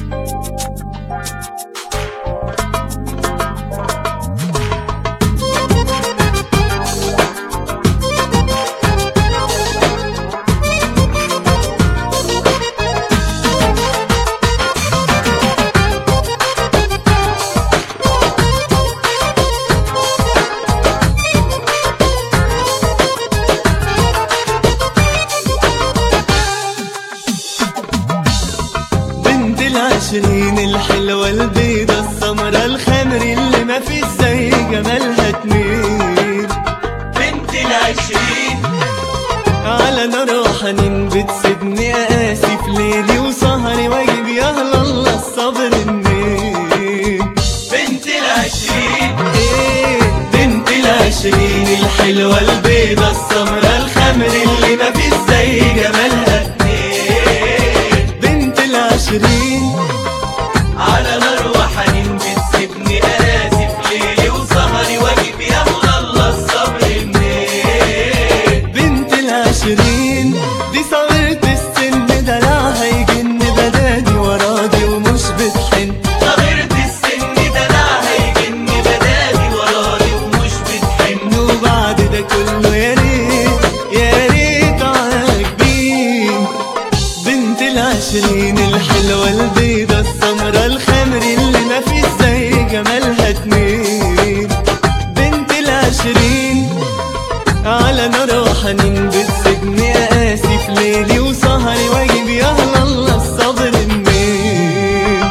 العشرين الحلوة البيضة السمرة الخمر اللي ما في زي جمالها اتنين. بنت العشرين على نار وحنين بتسيبني اقاسي في ليلي وسهري واجيب يا الله الصبر منين. بنت العشرين بنت العشرين الحلوة البيضة السمرة الخمر اللي ما في زي جمالها اتنين. بنت العشرين على نار وحنين بتسيبني قاسي في ليلي وسهري واجيب يا الله الصبر منين. بنت العشرين دي صغيرة السن دلعها يجن بدادي ورادي ومش بتحن. صغيرة السن دلعها يجن بدادي ورادي ومش بتحن. وبعد ده كله يا ريت عاجبين. بنت العشرين الحلوة البيضة السمرة الخمر اللي ما في زي جمالها اتنين. بنت العشرين على نار وحنين بتسيبني اقاسي في ليلي وسهري واجيب يا الله الصبر منين.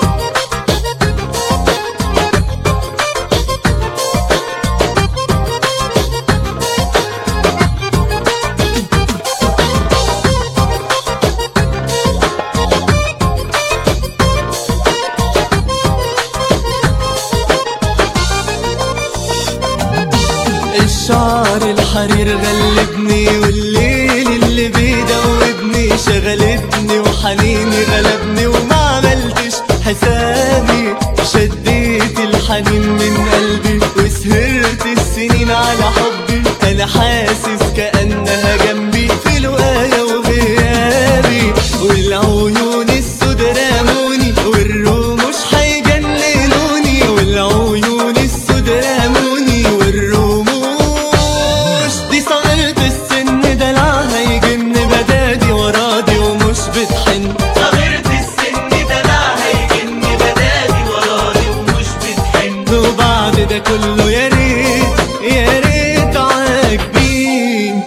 الشعر الحرير غلبني والليل اللي بيدوبني شغلتني وحنيني غلبني وما عملتش حسابي. شديت الحنين من قلبي وسهرت السنين على حبي. انا حاسس كأنها جنبي في لقايا وغيابي. والعيون السود راموني والرموش هيجننوني. والعيون السود راموني والرموش دي صغيرة السن دلعها يجن بدادي ورادي ومش بتحن. صغيرة السن دلعها يجن بدادي ورادي ومش بتحن. وبعد ده كله يا ريت عاجبين.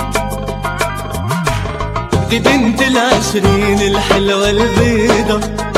دي بنت العشرين الحلوة البيضة